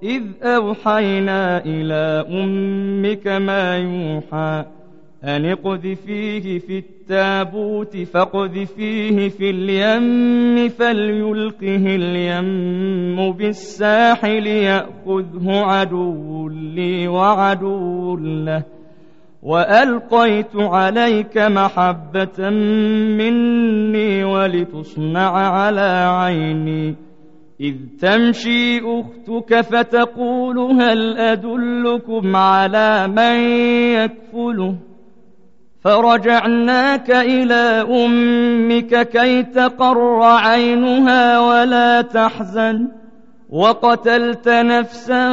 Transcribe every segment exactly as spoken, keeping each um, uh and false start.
إذ أوحينا إلى أمك ما يوحى أن اقذفيه في التابوت فاقذفيه في اليم فليلقه اليم بالساحل يأخذه عدو لي وعدو له وألقيت عليك محبة مني ولتصنع على عيني إذ تمشي أختك فتقول هل أدلكم على من يكفله فرجعناك إلى أمك كي تقر عينها ولا تحزن وقتلت نفسا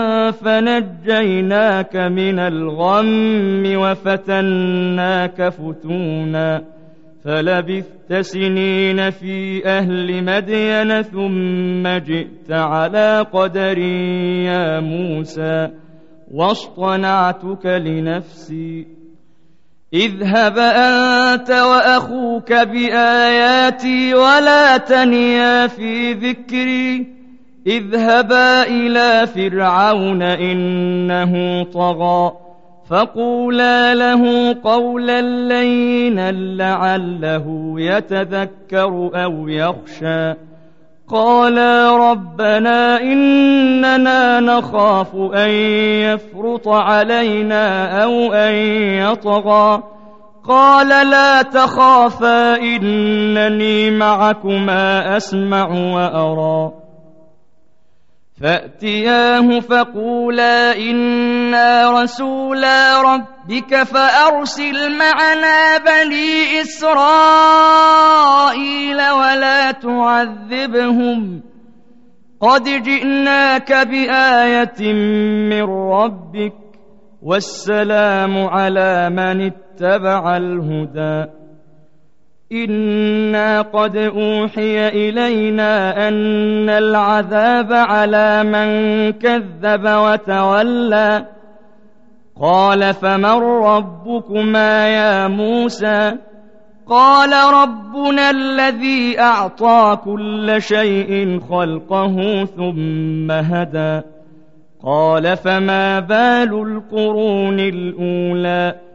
فنجيناك من الغم وفتناك فتونا فلبثت سنين في أهل مدين ثم جئت على قدري يا موسى واصطنعتك لنفسي اذهب أنت وأخوك بآياتي ولا تنيا في ذكري اذهبا إلى فرعون إنه طغى فقولا له قولا لينا لعله يتذكر أو يخشى قالا ربنا إننا نخاف أن يفرط علينا أو أن يطغى قال لا تخافا إنني معكما أسمع وأرى فأتياه فقولا إنا رسولا ربك فأرسل معنا بني إسرائيل ولا تعذبهم قد جئناك بآية من ربك والسلام على من اتبع الهدى إنا قد أوحي إلينا أن العذاب على من كذب وتولى قال فمن ربكما يا موسى قال ربنا الذي أعطى كل شيء خلقه ثم هدى قال فما بال القرون الأولى